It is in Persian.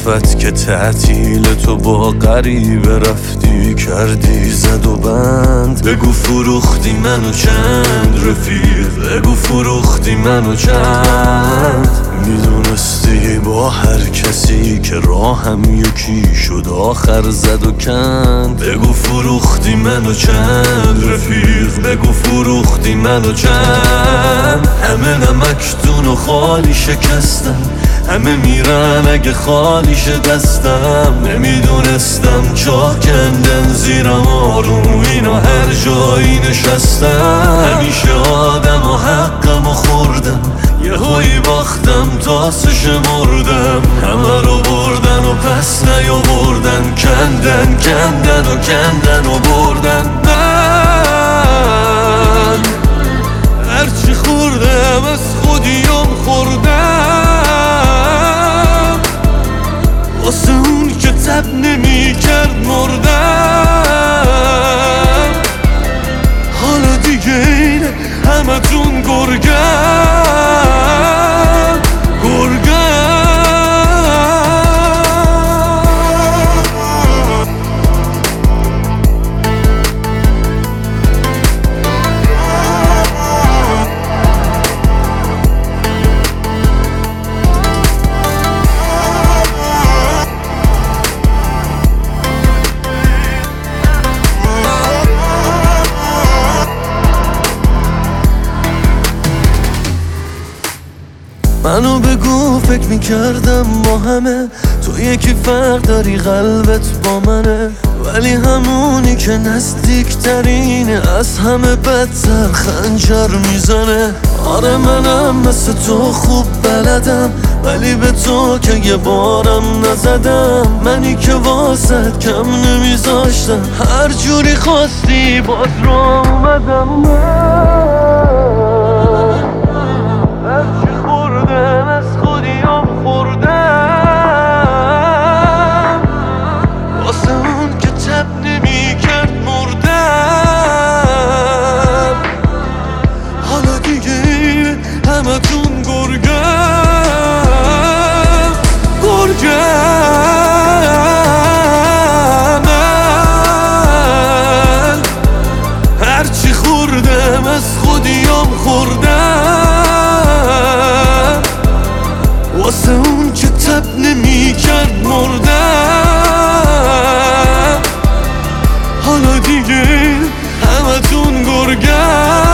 صفت که تعطیل تو با غریبه رفتی کردی زد و بند. بگو فروختی منو چند رفیق، بگو فروختی منو چند. میدونستی با هر کسی که راهم یکی شد آخر زد و کند. بگو فروختی منو چند رفیق، بگو فروختی منو چند. همه نمکتون و خالی شکستم، همه میرن اگه خالیش دستم. نمیدونستم جا کندن زیرم آروم اینا هر جایی نشستم. همیشه آدم و حقم و خوردم، یه هایی باختم تاسش مردم. همه رو بردن و پس نیاوردن، کندن کندن و کندن و بردن. من هرچی خوردم از خودیم خوردم، واسه اون که تب نمی کرد مردم. حالا دیگه اینه همه تون گرگم گرگم. منو بگو فکر میکردم با همه تو یکی فرق داری قلبت با منه، ولی همونی که نزدیکترینه از همه بدتر خنجر میزنه. آره منم مثل تو خوب بلدم، ولی به تو که یه بارم نزدم. منی که واسد کم نمیذاشتم، هر جوری خواستی باز رو اومدم. هرچی خوردم از خودیم خوردم، واسه اون که تب نمی کرد مردم. حالا دیگه همه تون گرگم گرگم. من هرچی خوردم از خودیم خوردم، واسه اون که تب نمی کرد مردم. حالا دیگه همه تون گرگم